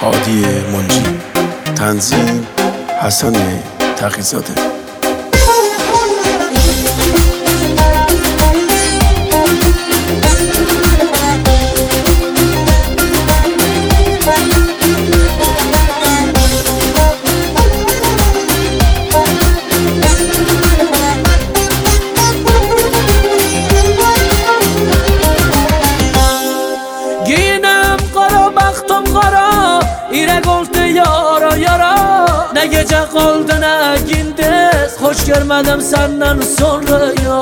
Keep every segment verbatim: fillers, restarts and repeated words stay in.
هادی منجی، تنظیم حسن تقی‌زاده. Yara yara ne gece kaldı ne gündüz, hoş görmedim senden sonra ya.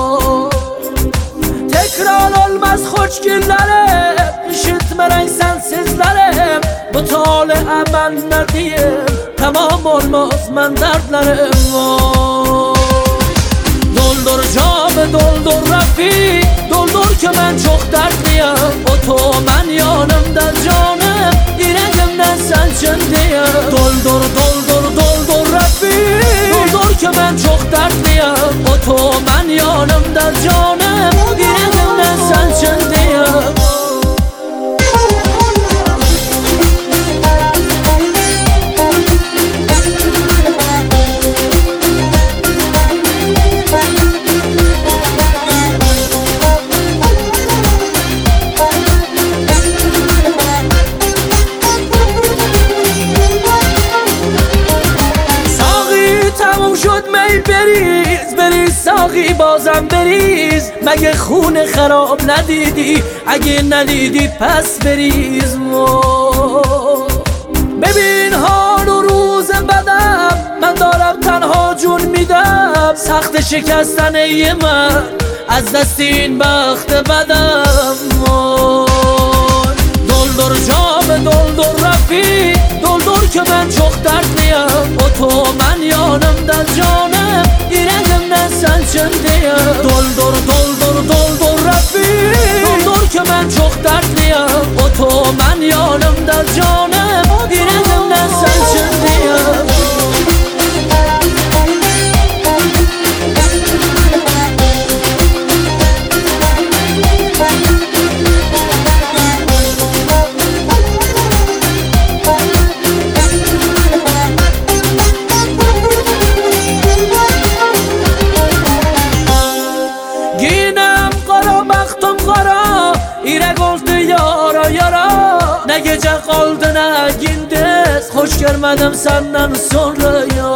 Tekrar olmaz hoş günlerim, işitmeren sensizlerim. Bu tali aman ne diyeyim, tamam olmaz men dertlerim var. Doldur camı doldur Rafi, doldur ki ben çok dertliyim. Otomen yanımda canım, yüreğimden sen diye. Doldur doldur doldur Rafi, doldur ki ben çok dertliyim. Otomen yanımda canım, yüreğimden sen diye. شد می بریز بریز ساقی بازم بریز. مگه خون خراب ندیدی؟ اگه ندیدی پس بریز. ببین حال و روز بدم، من دارم تنها جون میدم. سخت شکستن ای من از دست این بخت بدم. دلدر جام دلدر رفی، دلدر که من çok dertliyim. Otomen yanımda canım, yüreğimden sen diye. Doldur doldur doldur Rafi, doldur ki ben çok dertliyim. Otomen yanımda canım, yüreğimden sen diye. İrek oldu yara yara ne gece kaldı ne gündüz, hoş görmedim senden sonra ya.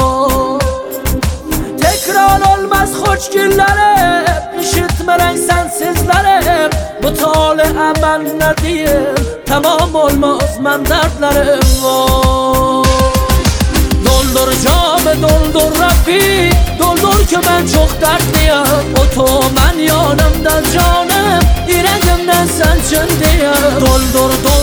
Tekrar olmaz hoş günlerim, işitmeren sensizlerim. Bu tali aman ne diyeyim, tamam olmaz men dertlerim var. Doldur camı doldur Rafi, doldur ki ben çok dertliyim. Otomen yanımda canım, yüreğimden sen diye. Doldur doldur